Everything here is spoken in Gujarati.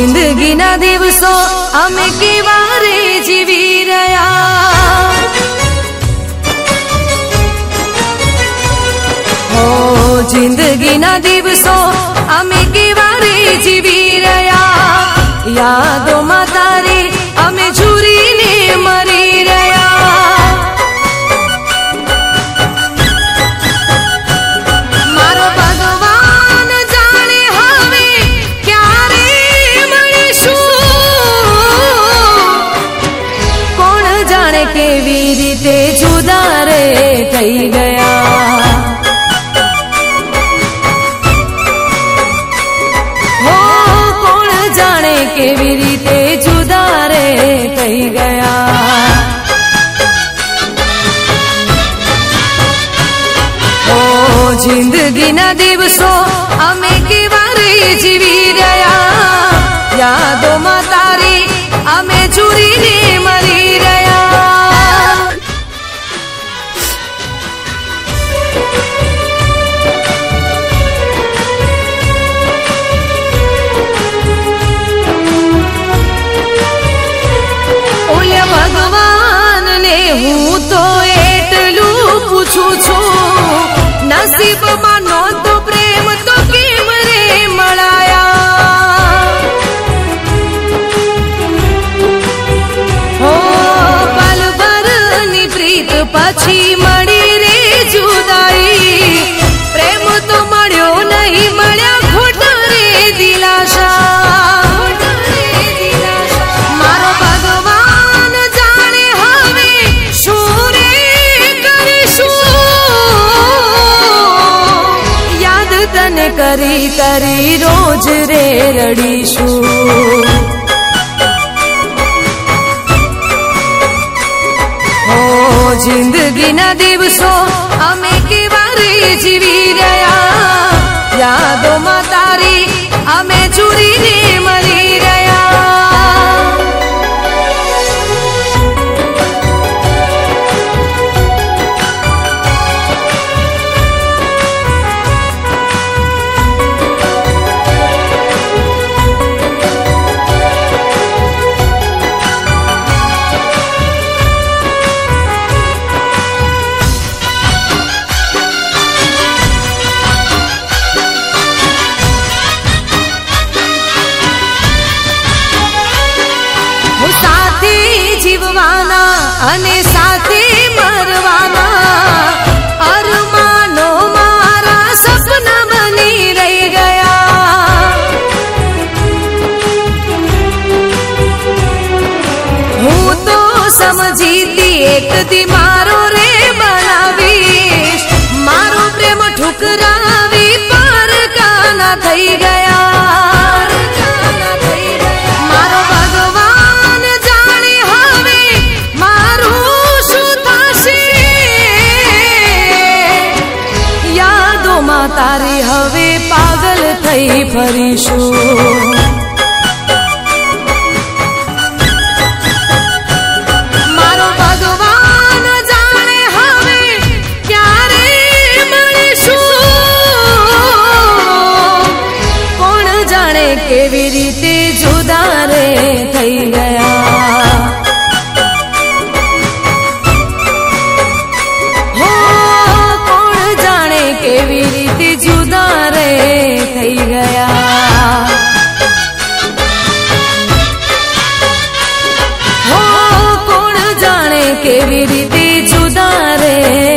જિંદગીના દિવસો અમે કેવા રે જીવી રહ્યા, જિંદગીના દિવસો અમે કેવા રે જીવી રહ્યા, યાદોમાં તારી અમે ઝૂરીને મરી રહ્યા. મારો ભગવાન જાણે હવે ક્યારે મળીશું, કોણ જાણે કેવી રીતે જુદા રે થઈ ગયા. કેવી રીતે જુદા રે થઈ ગયા. જિંદગીના દિવસો અમે કેવા રે જીવી રહ્યા, યાદોમાં તારી અમે ઝૂરીને મરી રહ્યા. હું તો એટલું પૂછું છું, નસીબમાં નહોતો પ્રેમ તો કેમ રે મળાયા. હો પલભરની પ્રીત પછી મળી રે જુદાઈ, પ્રેમ તો મળ્યો નહીં, મળ્યા ખોટ રે દિલાસા. મારો ભગવાન જાણે હવે શું રે કરીશું, યાદ તને કરી કરી રોજ રે રડીશું. જિંદગીના દિવસો અમે કેવા રે જીવી રહ્યા, યાદોમાં તારી અમે ઝૂરીને મરી રહ્યા. જીવવાના અને સાથે મરવાના અરમાનો મારા સપના બની રહી ગયા. હું તો સમજીતી એક દી મારો રે બનાવીશ, મારો પ્રેમ ઠુકરાવી પારકાના થઈ ગયા. મારો ભગવાન જાણે હવે મારું શું થશે, યાદોમાં તારી હવે પાગલ થઈ ફરીશું. મારો ભગવાન જાણે હવે ક્યારે મળીશું, કોણ જાણે કેવી રીતે જુદા રે થઈ ગયા. કોણ જાણે કેવી રીતે જુદા રે થઈ ગયા. કોણ જાણે કેવી રીતે જુદા રે